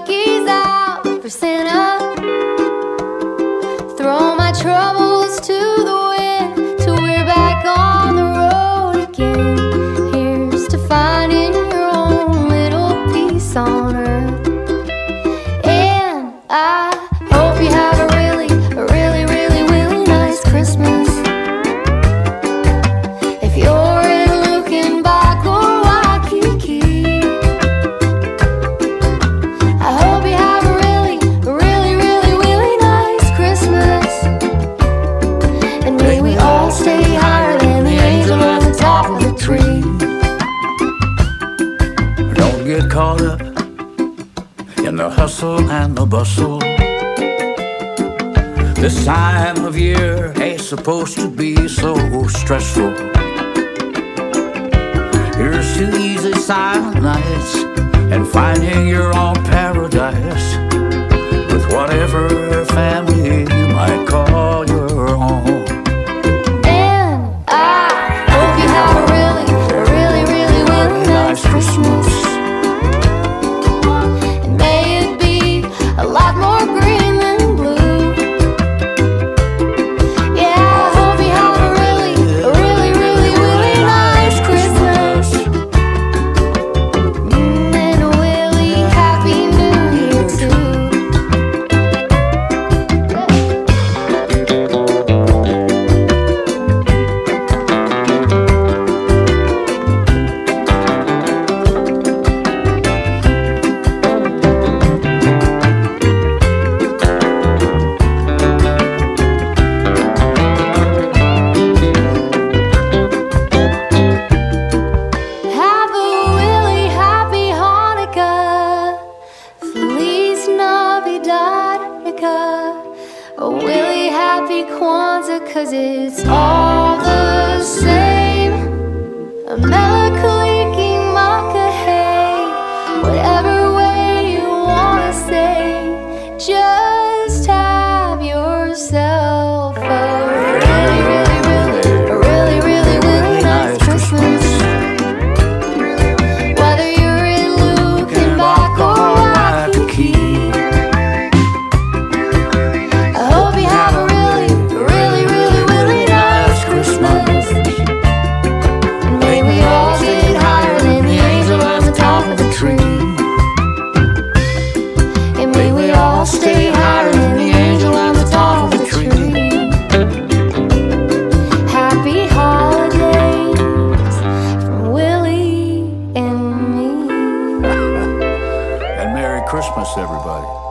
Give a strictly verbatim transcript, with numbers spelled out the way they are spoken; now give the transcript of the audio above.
cookies out for Santa. Throw my troubles to the wind till we're back on the road again. Here's to finding your own little peace on earth. And I hope you have a really, a really, really, really nice Christmas. If you're in Lucan, Bach, or Waikiki, I hope you have a really, a really, really, really nice Christmas. And may we all stay higher than the angel on the top of the tree. Don't get caught up in the hustle and the bustle. This time of year ain't supposed to be so stressful. Here's to easy silent nights and finding your own paradise with whatever family you might call your own. And I hope you have a really, a really, really, really nice Christmas. And may it be a lot more green than blue. Yeah, I hope you have a really, a really, really, really nice Christmas. Mm, and a really happy New Year too. Have a really happy Hanukkah, Feliz Navidad, a really happy Kwanzaa, 'cause it's all the same. A Melakaliki Makahei, whatever way you wanna say, just have yourself a really, really, really, a really, really, really nice Christmas. Whether you're in Lucan, Bach, or Waikiki, I hope you have a really, really, really, really nice Christmas. And may we all get higher than the angel on the top of the tree. And may we all stay higher than the angel on the top of the tree. Happy holidays from Willie and me. And Merry Christmas, everybody.